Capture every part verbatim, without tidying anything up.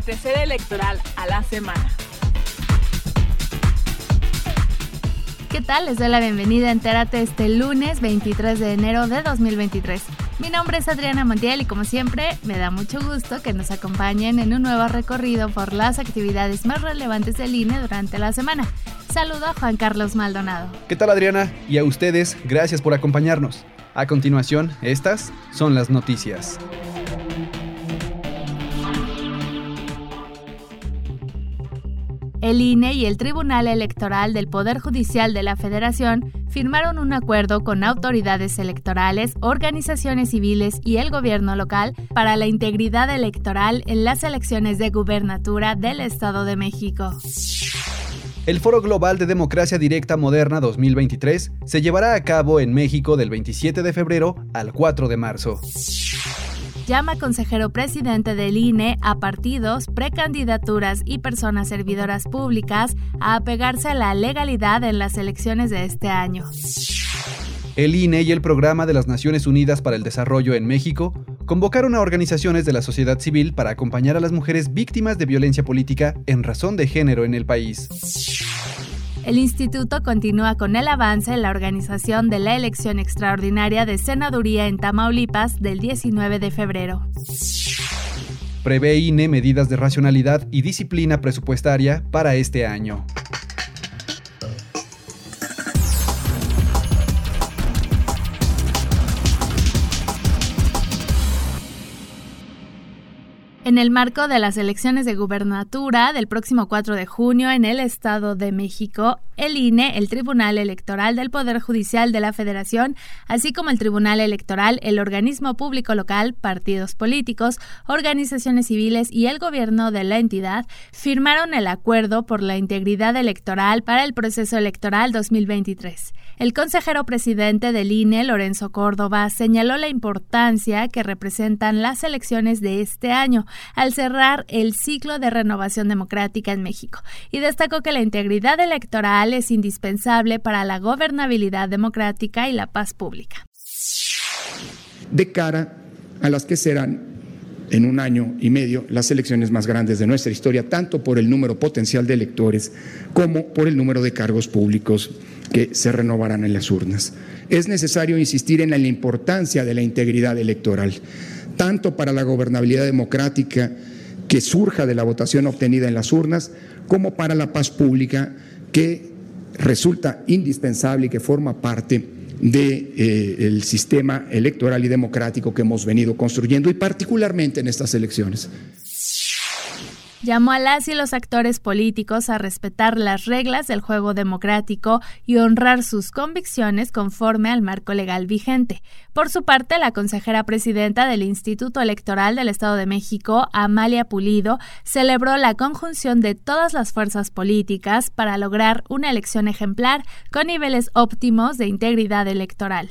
acontecer electoral a la semana. ¿Qué tal? Les doy la bienvenida a Entérate este lunes veintitrés de enero de dos mil veintitrés. Mi nombre es Adriana Montiel y como siempre me da mucho gusto que nos acompañen en un nuevo recorrido por las actividades más relevantes del I N E durante la semana. Saludo a Juan Carlos Maldonado. ¿Qué tal, Adriana? Y a ustedes, gracias por acompañarnos. A continuación, estas son las noticias. El I N E y el Tribunal Electoral del Poder Judicial de la Federación firmaron un acuerdo con autoridades electorales, organizaciones civiles y el gobierno local para la integridad electoral en las elecciones de gubernatura del Estado de México. El Foro Global de Democracia Directa Moderna dos mil veintitrés se llevará a cabo en México del veintisiete de febrero al cuatro de marzo. Llama consejero presidente del I N E a partidos, precandidaturas y personas servidoras públicas a apegarse a la legalidad en las elecciones de este año. El I N E y el Programa de las Naciones Unidas para el Desarrollo en México convocaron a organizaciones de la sociedad civil para acompañar a las mujeres víctimas de violencia política en razón de género en el país. El instituto continúa con el avance en la organización de la elección extraordinaria de senaduría en Tamaulipas del diecinueve de febrero. Prevé I N E medidas de racionalidad y disciplina presupuestaria para este año. En el marco de las elecciones de gubernatura del próximo cuatro de junio en el Estado de México, el I N E, el Tribunal Electoral del Poder Judicial de la Federación, así como el Tribunal Electoral, el organismo público local, partidos políticos, organizaciones civiles y el gobierno de la entidad, firmaron el Acuerdo por la Integridad Electoral para el Proceso Electoral dos mil veintitrés. El consejero presidente del I N E, Lorenzo Córdoba, señaló la importancia que representan las elecciones de este año, al cerrar el ciclo de renovación democrática en México, y destacó que la integridad electoral es indispensable para la gobernabilidad democrática y la paz pública. De cara a las que serán en un año y medio las elecciones más grandes de nuestra historia, tanto por el número potencial de electores como por el número de cargos públicos que se renovarán en las urnas. Es necesario insistir en la importancia de la integridad electoral, tanto para la gobernabilidad democrática que surja de la votación obtenida en las urnas, como para la paz pública que resulta indispensable y que forma parte del sistema electoral y democrático que hemos venido construyendo, y particularmente en estas elecciones. Llamó a las y los actores políticos a respetar las reglas del juego democrático y honrar sus convicciones conforme al marco legal vigente. Por su parte, la consejera presidenta del Instituto Electoral del Estado de México, Amalia Pulido, celebró la conjunción de todas las fuerzas políticas para lograr una elección ejemplar con niveles óptimos de integridad electoral.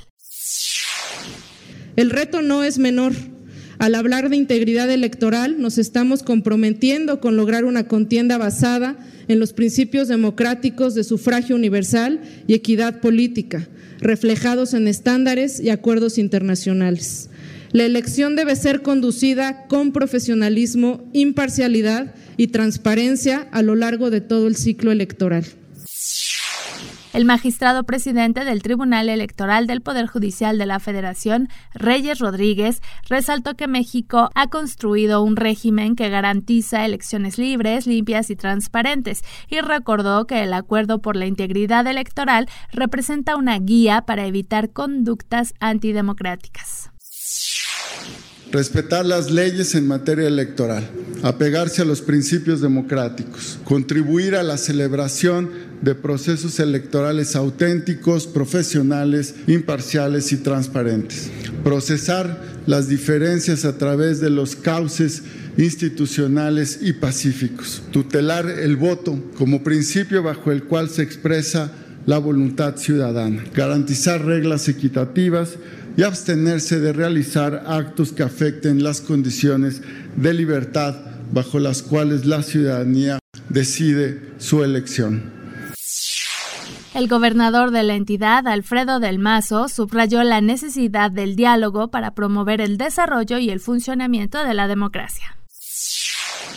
El reto no es menor. Al hablar de integridad electoral, nos estamos comprometiendo con lograr una contienda basada en los principios democráticos de sufragio universal y equidad política, reflejados en estándares y acuerdos internacionales. La elección debe ser conducida con profesionalismo, imparcialidad y transparencia a lo largo de todo el ciclo electoral. El magistrado presidente del Tribunal Electoral del Poder Judicial de la Federación, Reyes Rodríguez, resaltó que México ha construido un régimen que garantiza elecciones libres, limpias y transparentes, y recordó que el Acuerdo por la Integridad Electoral representa una guía para evitar conductas antidemocráticas. Respetar las leyes en materia electoral, apegarse a los principios democráticos, contribuir a la celebración de procesos electorales auténticos, profesionales, imparciales y transparentes, procesar las diferencias a través de los cauces institucionales y pacíficos, tutelar el voto como principio bajo el cual se expresa la voluntad ciudadana, garantizar reglas equitativas y abstenerse de realizar actos que afecten las condiciones de libertad bajo las cuales la ciudadanía decide su elección. El gobernador de la entidad, Alfredo del Mazo, subrayó la necesidad del diálogo para promover el desarrollo y el funcionamiento de la democracia.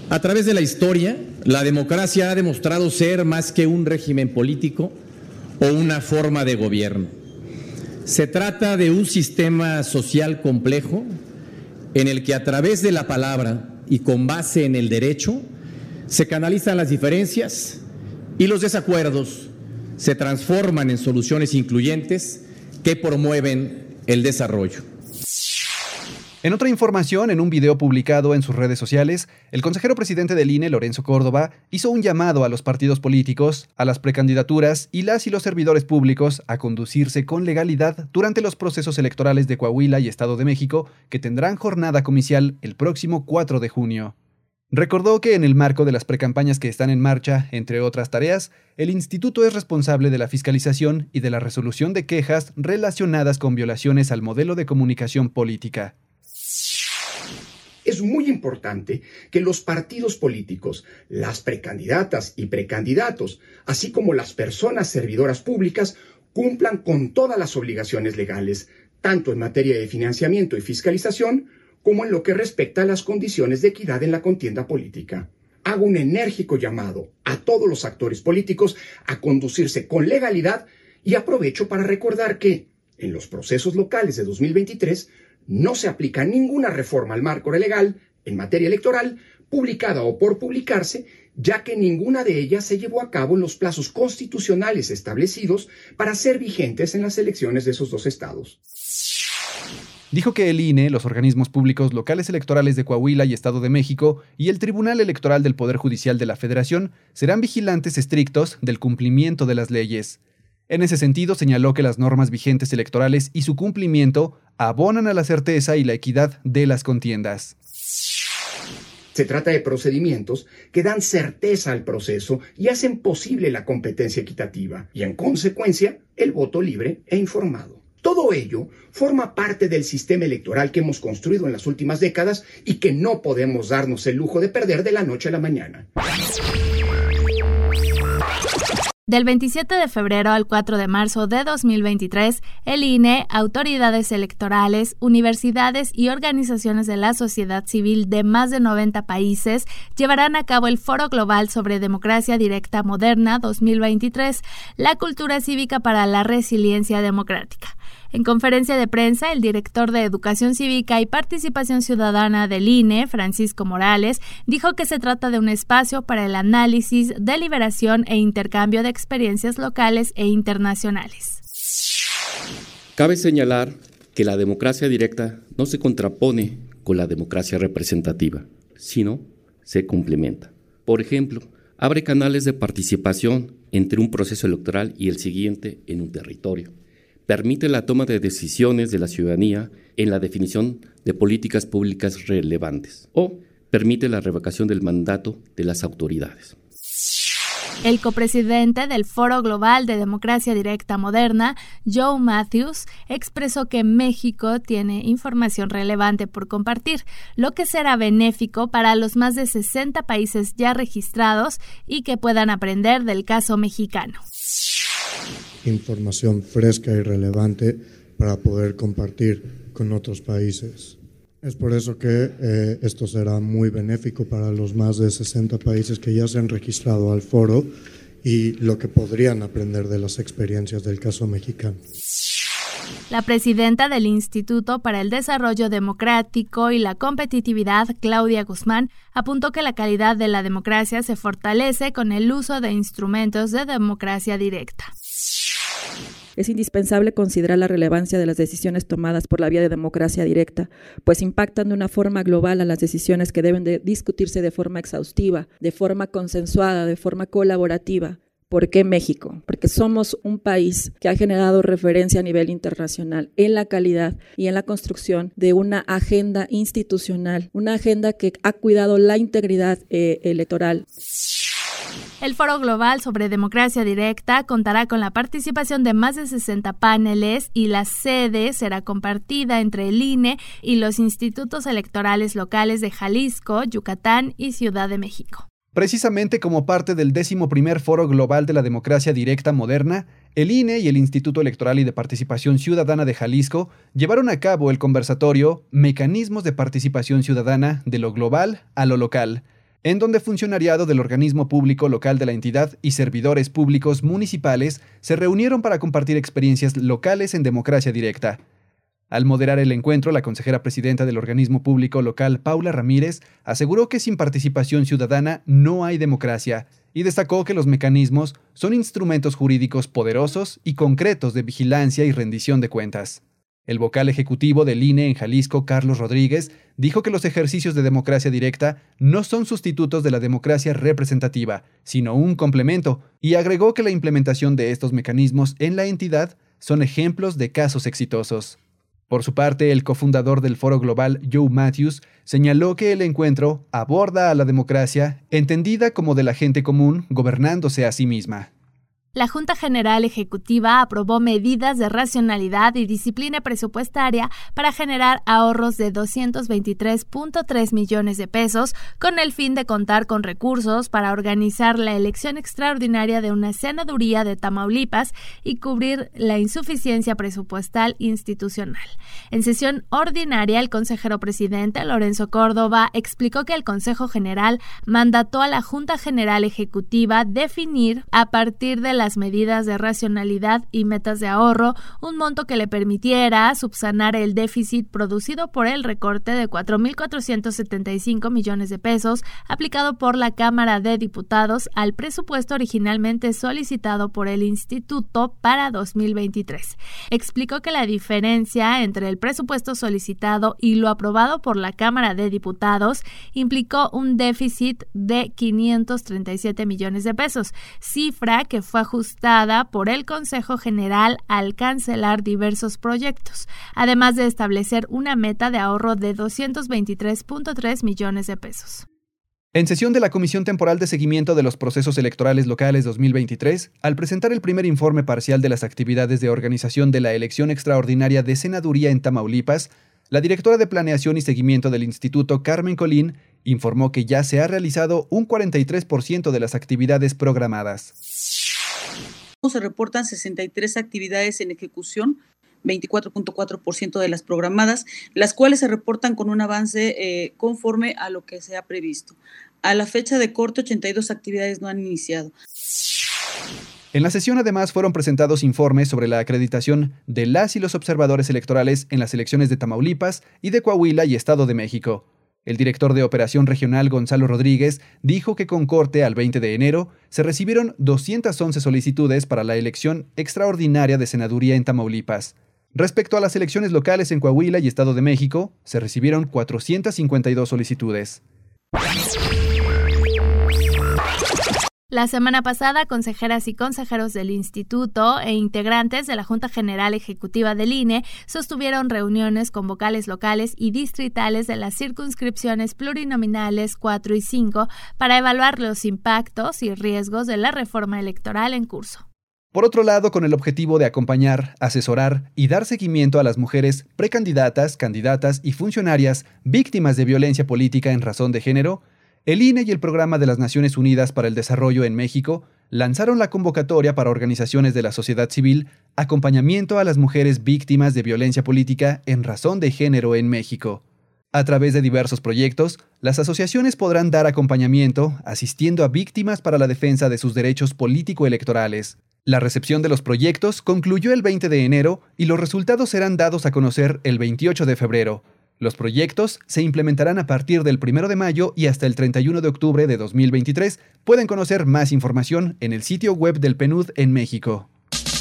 A través de la historia, la democracia ha demostrado ser más que un régimen político o una forma de gobierno. Se trata de un sistema social complejo en el que a través de la palabra y con base en el derecho se canalizan las diferencias y los desacuerdos se transforman en soluciones incluyentes que promueven el desarrollo. En otra información, en un video publicado en sus redes sociales, el consejero presidente del I N E, Lorenzo Córdoba, hizo un llamado a los partidos políticos, a las precandidaturas y las y los servidores públicos a conducirse con legalidad durante los procesos electorales de Coahuila y Estado de México, que tendrán jornada comicial el próximo cuatro de junio. Recordó que en el marco de las precampañas que están en marcha, entre otras tareas, el instituto es responsable de la fiscalización y de la resolución de quejas relacionadas con violaciones al modelo de comunicación política. Es muy importante que los partidos políticos, las precandidatas y precandidatos, así como las personas servidoras públicas, cumplan con todas las obligaciones legales, tanto en materia de financiamiento y fiscalización, como en lo que respecta a las condiciones de equidad en la contienda política. Hago un enérgico llamado a todos los actores políticos a conducirse con legalidad y aprovecho para recordar que, en los procesos locales de dos mil veintitrés, no se aplica ninguna reforma al marco legal en materia electoral, publicada o por publicarse, ya que ninguna de ellas se llevó a cabo en los plazos constitucionales establecidos para ser vigentes en las elecciones de esos dos estados. Dijo que el I N E, los organismos públicos locales electorales de Coahuila y Estado de México y el Tribunal Electoral del Poder Judicial de la Federación serán vigilantes estrictos del cumplimiento de las leyes. En ese sentido, señaló que las normas vigentes electorales y su cumplimiento abonan a la certeza y la equidad de las contiendas. Se trata de procedimientos que dan certeza al proceso y hacen posible la competencia equitativa y, en consecuencia, el voto libre e informado. Todo ello forma parte del sistema electoral que hemos construido en las últimas décadas y que no podemos darnos el lujo de perder de la noche a la mañana. Del veintisiete de febrero al cuatro de marzo de dos mil veintitrés, el I N E, autoridades electorales, universidades y organizaciones de la sociedad civil de más de noventa países llevarán a cabo el Foro Global sobre Democracia Directa Moderna dos mil veintitrés, la cultura cívica para la resiliencia democrática. En conferencia de prensa, el director de Educación Cívica y Participación Ciudadana del I N E, Francisco Morales, dijo que se trata de un espacio para el análisis, deliberación e intercambio de experiencias locales e internacionales. Cabe señalar que la democracia directa no se contrapone con la democracia representativa, sino se complementa. Por ejemplo, abre canales de participación entre un proceso electoral y el siguiente en un territorio. Permite la toma de decisiones de la ciudadanía en la definición de políticas públicas relevantes o permite la revocación del mandato de las autoridades. El copresidente del Foro Global de Democracia Directa Moderna, Joe Matthews, expresó que México tiene información relevante por compartir, lo que será benéfico para los más de sesenta países ya registrados y que puedan aprender del caso mexicano. Información fresca y relevante para poder compartir con otros países. Es por eso que eh, esto será muy benéfico para los más de sesenta países que ya se han registrado al foro y lo que podrían aprender de las experiencias del caso mexicano. La presidenta del Instituto para el Desarrollo Democrático y la Competitividad, Claudia Guzmán, apuntó que la calidad de la democracia se fortalece con el uso de instrumentos de democracia directa. Es indispensable considerar la relevancia de las decisiones tomadas por la vía de democracia directa, pues impactan de una forma global a las decisiones que deben de discutirse de forma exhaustiva, de forma consensuada, de forma colaborativa. ¿Por qué México? Porque somos un país que ha generado referencia a nivel internacional en la calidad y en la construcción de una agenda institucional, una agenda que ha cuidado la integridad eh, electoral. El Foro Global sobre Democracia Directa contará con la participación de más de sesenta paneles y la sede será compartida entre el I N E y los institutos electorales locales de Jalisco, Yucatán y Ciudad de México. Precisamente como parte del décimo primer Foro Global de la Democracia Directa Moderna, el I N E y el Instituto Electoral y de Participación Ciudadana de Jalisco llevaron a cabo el conversatorio Mecanismos de Participación Ciudadana de lo Global a lo Local, en donde funcionariado del organismo público local de la entidad y servidores públicos municipales se reunieron para compartir experiencias locales en democracia directa. Al moderar el encuentro, la consejera presidenta del organismo público local, Paula Ramírez, aseguró que sin participación ciudadana no hay democracia y destacó que los mecanismos son instrumentos jurídicos poderosos y concretos de vigilancia y rendición de cuentas. El vocal ejecutivo del I N E en Jalisco, Carlos Rodríguez, dijo que los ejercicios de democracia directa no son sustitutos de la democracia representativa, sino un complemento, y agregó que la implementación de estos mecanismos en la entidad son ejemplos de casos exitosos. Por su parte, el cofundador del Foro Global, Joe Matthews, señaló que el encuentro aborda a la democracia entendida como de la gente común gobernándose a sí misma. La Junta General Ejecutiva aprobó medidas de racionalidad y disciplina presupuestaria para generar ahorros de doscientos veintitrés punto tres millones de pesos con el fin de contar con recursos para organizar la elección extraordinaria de una senaduría de Tamaulipas y cubrir la insuficiencia presupuestal institucional. En sesión ordinaria, el consejero presidente, Lorenzo Córdoba, explicó que el Consejo General mandató a la Junta General Ejecutiva definir a partir de las medidas de racionalidad y metas de ahorro, un monto que le permitiera subsanar el déficit producido por el recorte de cuatro mil cuatrocientos setenta y cinco millones de pesos aplicado por la Cámara de Diputados al presupuesto originalmente solicitado por el Instituto para dos mil veintitrés. Explicó que la diferencia entre el presupuesto solicitado y lo aprobado por la Cámara de Diputados implicó un déficit de quinientos treinta y siete millones de pesos, cifra que fue ajustada por el Consejo General al cancelar diversos proyectos, además de establecer una meta de ahorro de doscientos veintitrés punto tres millones de pesos. En sesión de la Comisión Temporal de Seguimiento de los Procesos Electorales Locales dos mil veintitrés, al presentar el primer informe parcial de las actividades de organización de la elección extraordinaria de senaduría en Tamaulipas, la directora de Planeación y Seguimiento del Instituto, Carmen Colín, informó que ya se ha realizado un cuarenta y tres por ciento de las actividades programadas. Se reportan sesenta y tres actividades en ejecución, veinticuatro punto cuatro por ciento de las programadas, las cuales se reportan con un avance eh, conforme a lo que se ha previsto. A la fecha de corte, ochenta y dos actividades no han iniciado. En la sesión, además, fueron presentados informes sobre la acreditación de las y los observadores electorales en las elecciones de Tamaulipas y de Coahuila y Estado de México. El director de Operación Regional, Gonzalo Rodríguez, dijo que con corte al veinte de enero se recibieron doscientas once solicitudes para la elección extraordinaria de senaduría en Tamaulipas. Respecto a las elecciones locales en Coahuila y Estado de México, se recibieron cuatrocientas cincuenta y dos solicitudes. La semana pasada, consejeras y consejeros del Instituto e integrantes de la Junta General Ejecutiva del I N E sostuvieron reuniones con vocales locales y distritales de las circunscripciones plurinominales cuatro y cinco para evaluar los impactos y riesgos de la reforma electoral en curso. Por otro lado, con el objetivo de acompañar, asesorar y dar seguimiento a las mujeres precandidatas, candidatas y funcionarias víctimas de violencia política en razón de género, el I N E y el Programa de las Naciones Unidas para el Desarrollo en México lanzaron la convocatoria para organizaciones de la sociedad civil Acompañamiento a las mujeres víctimas de violencia política en razón de género en México. A través de diversos proyectos, las asociaciones podrán dar acompañamiento asistiendo a víctimas para la defensa de sus derechos político-electorales. La recepción de los proyectos concluyó el veinte de enero y los resultados serán dados a conocer el veintiocho de febrero. Los proyectos se implementarán a partir del primero de mayo y hasta el treinta y uno de octubre de dos mil veintitrés. Pueden conocer más información en el sitio web del P N U D en México.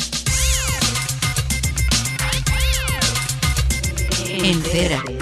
Entérate.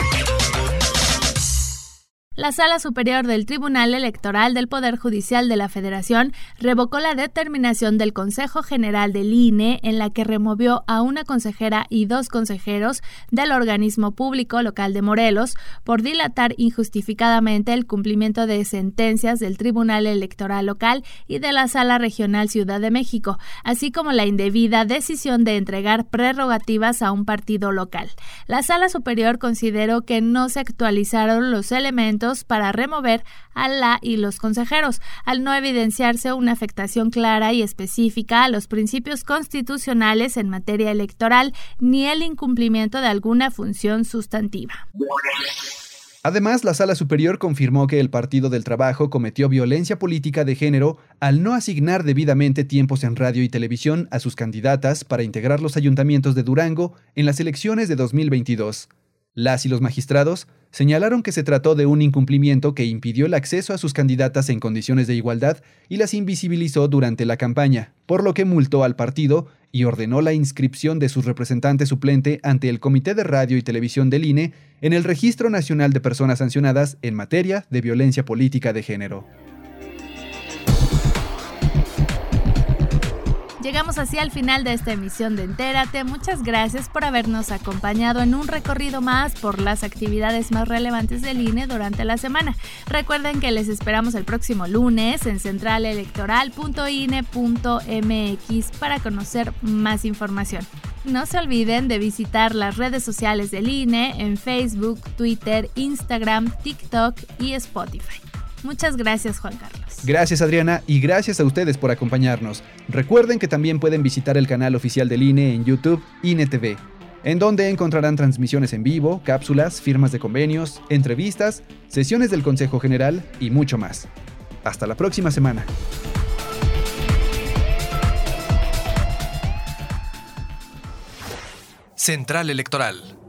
La Sala Superior del Tribunal Electoral del Poder Judicial de la Federación revocó la determinación del Consejo General del I N E en la que removió a una consejera y dos consejeros del organismo público local de Morelos por dilatar injustificadamente el cumplimiento de sentencias del Tribunal Electoral Local y de la Sala Regional Ciudad de México, así como la indebida decisión de entregar prerrogativas a un partido local. La Sala Superior consideró que no se actualizaron los elementos para remover a la y los consejeros, al no evidenciarse una afectación clara y específica a los principios constitucionales en materia electoral ni el incumplimiento de alguna función sustantiva. Además, la Sala Superior confirmó que el Partido del Trabajo cometió violencia política de género al no asignar debidamente tiempos en radio y televisión a sus candidatas para integrar los ayuntamientos de Durango en las elecciones de dos mil veintidós. Las y los magistrados señalaron que se trató de un incumplimiento que impidió el acceso a sus candidatas en condiciones de igualdad y las invisibilizó durante la campaña, por lo que multó al partido y ordenó la inscripción de su representante suplente ante el Comité de Radio y Televisión del I N E en el Registro Nacional de Personas Sancionadas en materia de violencia política de género. Llegamos así al final de esta emisión de Entérate. Muchas gracias por habernos acompañado en un recorrido más por las actividades más relevantes del I N E durante la semana. Recuerden que les esperamos el próximo lunes en central electoral punto i n e punto m x para conocer más información. No se olviden de visitar las redes sociales del I N E en Facebook, Twitter, Instagram, TikTok y Spotify. Muchas gracias, Juan Carlos. Gracias, Adriana, y gracias a ustedes por acompañarnos. Recuerden que también pueden visitar el canal oficial del I N E en YouTube, I N E T V, en donde encontrarán transmisiones en vivo, cápsulas, firmas de convenios, entrevistas, sesiones del Consejo General y mucho más. Hasta la próxima semana. Central Electoral.